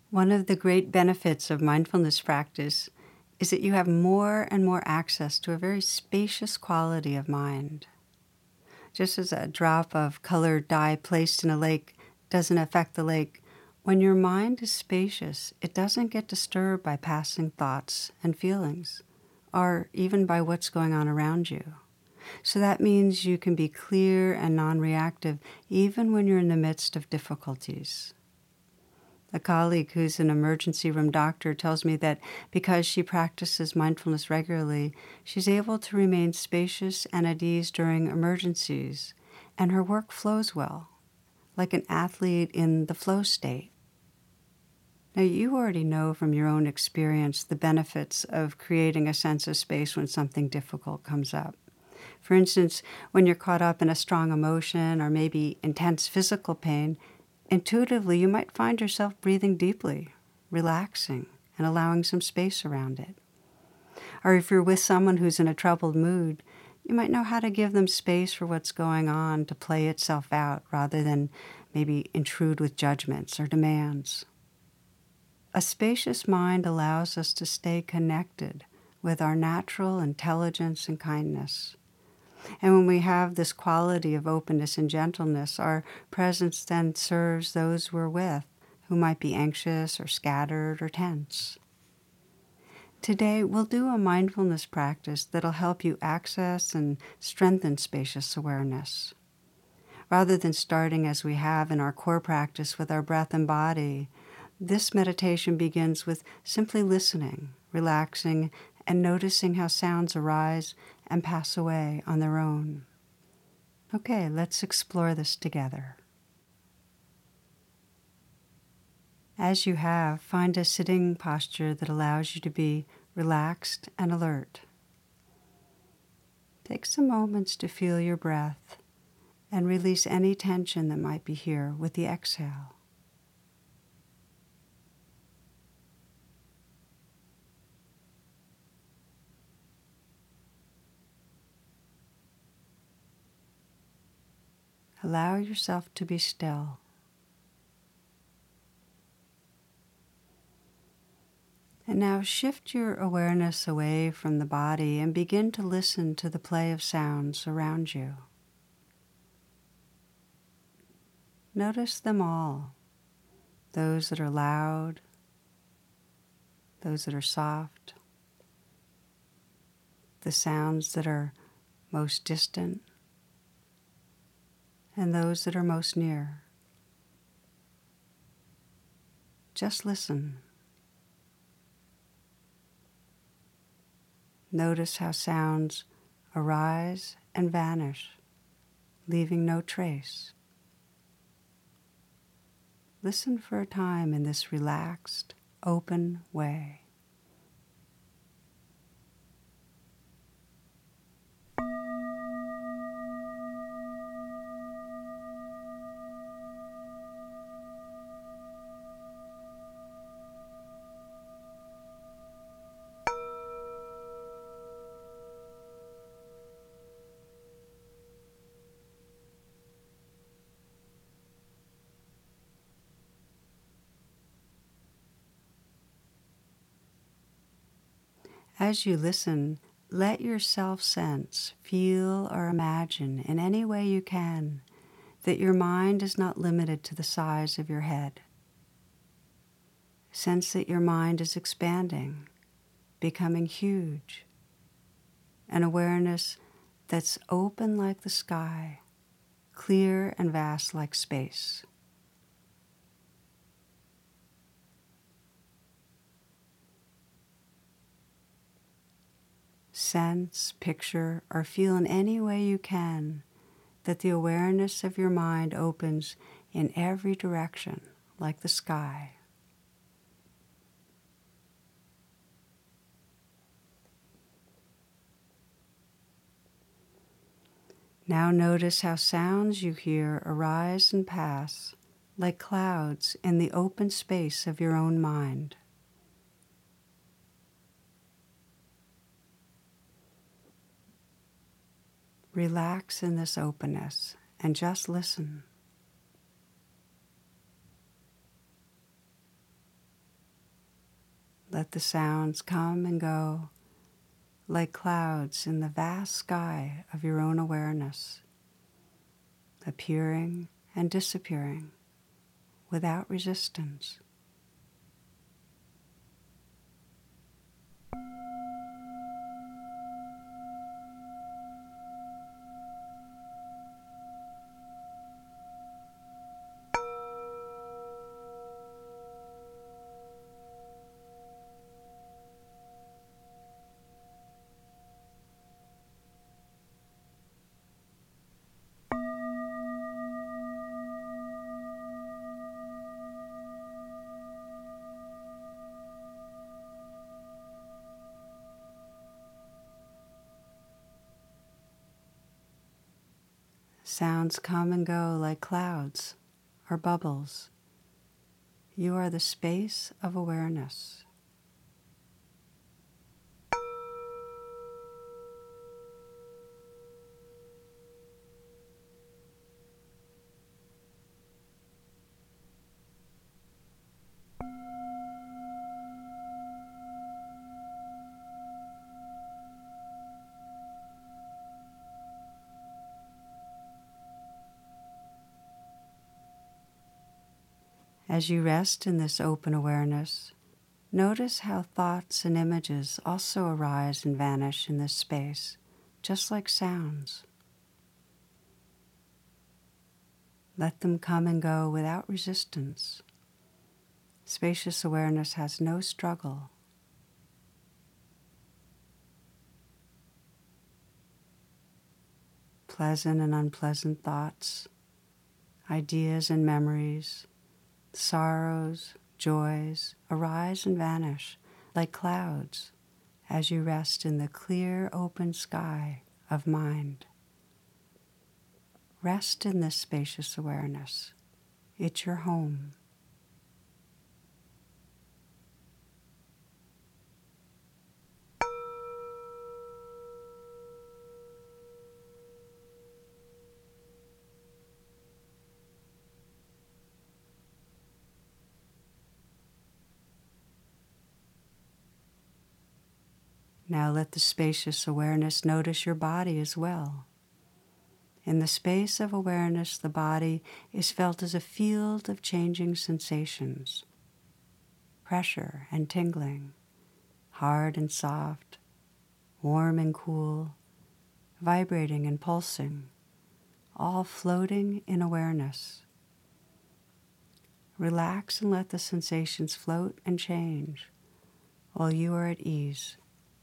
One of the great benefits of mindfulness practice is that you have more and more access to a very spacious quality of mind. Just as a drop of colored dye placed in a lake doesn't affect the lake, when your mind is spacious, it doesn't get disturbed by passing thoughts and feelings, or even by what's going on around you. So that means you can be clear and non-reactive even when you're in the midst of difficulties. A colleague who's an emergency room doctor tells me that because she practices mindfulness regularly, she's able to remain spacious and at ease during emergencies, and her work flows well, like an athlete in the flow state. Now, you already know from your own experience the benefits of creating a sense of space when something difficult comes up. For instance, when you're caught up in a strong emotion or maybe intense physical pain, intuitively, you might find yourself breathing deeply, relaxing, and allowing some space around it. Or if you're with someone who's in a troubled mood, you might know how to give them space for what's going on to play itself out rather than maybe intrude with judgments or demands. A spacious mind allows us to stay connected with our natural intelligence and kindness. And when we have this quality of openness and gentleness, our presence then serves those we're with who might be anxious or scattered or tense. Today, we'll do a mindfulness practice that'll help you access and strengthen spacious awareness. Rather than starting as we have in our core practice with our breath and body, this meditation begins with simply listening, relaxing, and noticing how sounds arise and pass away on their own. Okay, let's explore this together. As you have, find a sitting posture that allows you to be relaxed and alert. Take some moments to feel your breath and release any tension that might be here with the exhale. Allow yourself to be still. And now shift your awareness away from the body and begin to listen to the play of sounds around you. Notice them all, those that are loud, those that are soft, the sounds that are most distant, and those that are most near. Just listen. Notice how sounds arise and vanish, leaving no trace. Listen for a time in this relaxed, open way. As you listen, let yourself sense, feel, or imagine in any way you can that your mind is not limited to the size of your head. Sense that your mind is expanding, becoming huge, an awareness that's open like the sky, clear and vast like space. Sense, picture, or feel in any way you can that the awareness of your mind opens in every direction, like the sky. Now notice how sounds you hear arise and pass like clouds in the open space of your own mind. Relax in this openness and just listen. Let the sounds come and go like clouds in the vast sky of your own awareness, appearing and disappearing without resistance. Sounds come and go like clouds or bubbles. You are the space of awareness. As you rest in this open awareness, notice how thoughts and images also arise and vanish in this space, just like sounds. Let them come and go without resistance. Spacious awareness has no struggle. Pleasant and unpleasant thoughts, ideas and memories, sorrows, joys arise and vanish like clouds as you rest in the clear, open sky of mind. Rest in this spacious awareness. It's your home. Now let the spacious awareness notice your body as well. In the space of awareness, the body is felt as a field of changing sensations, pressure and tingling, hard and soft, warm and cool, vibrating and pulsing, all floating in awareness. Relax and let the sensations float and change while you are at ease.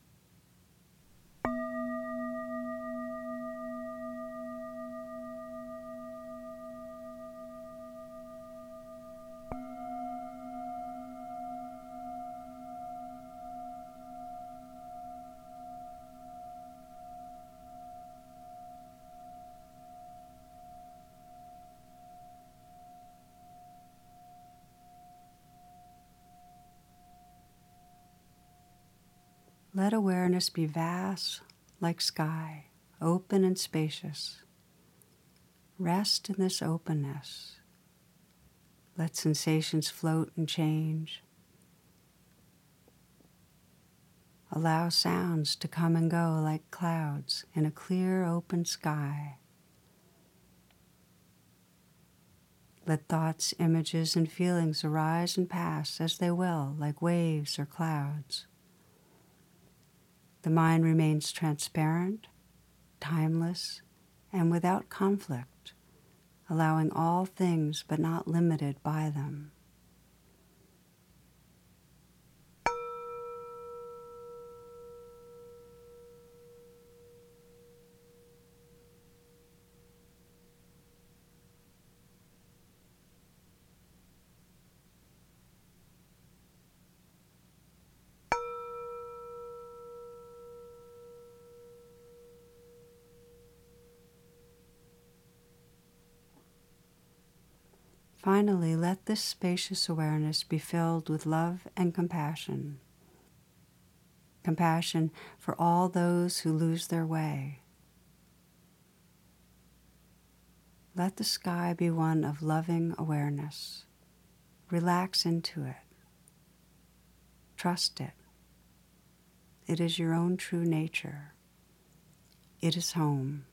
Let awareness be vast like sky, open and spacious. Rest in this openness. Let sensations float and change. Allow sounds to come and go like clouds in a clear, open sky. Let thoughts, images, and feelings arise and pass as they will, like waves or clouds. The mind remains transparent, timeless, and without conflict, allowing all things but not limited by them. Finally, let this spacious awareness be filled with love and compassion. Compassion for all those who lose their way. Let the sky be one of loving awareness. Relax into it. Trust it. It is your own true nature. It is home.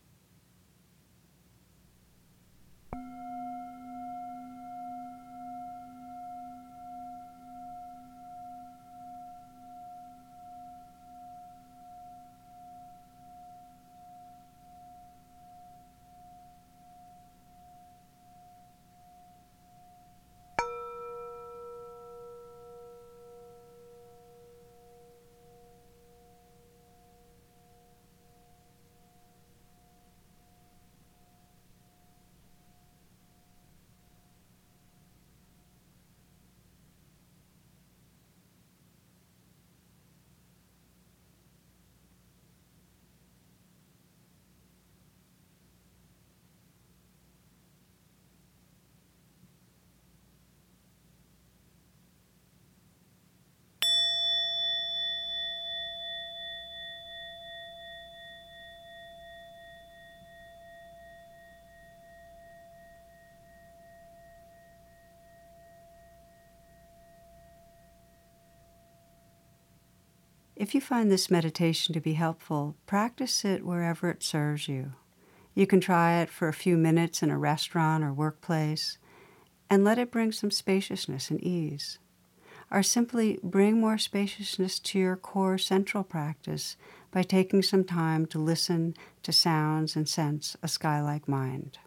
If you find this meditation to be helpful, practice it wherever it serves you. You can try it for a few minutes in a restaurant or workplace and let it bring some spaciousness and ease. Or simply bring more spaciousness to your core central practice by taking some time to listen to sounds and sense a sky-like mind.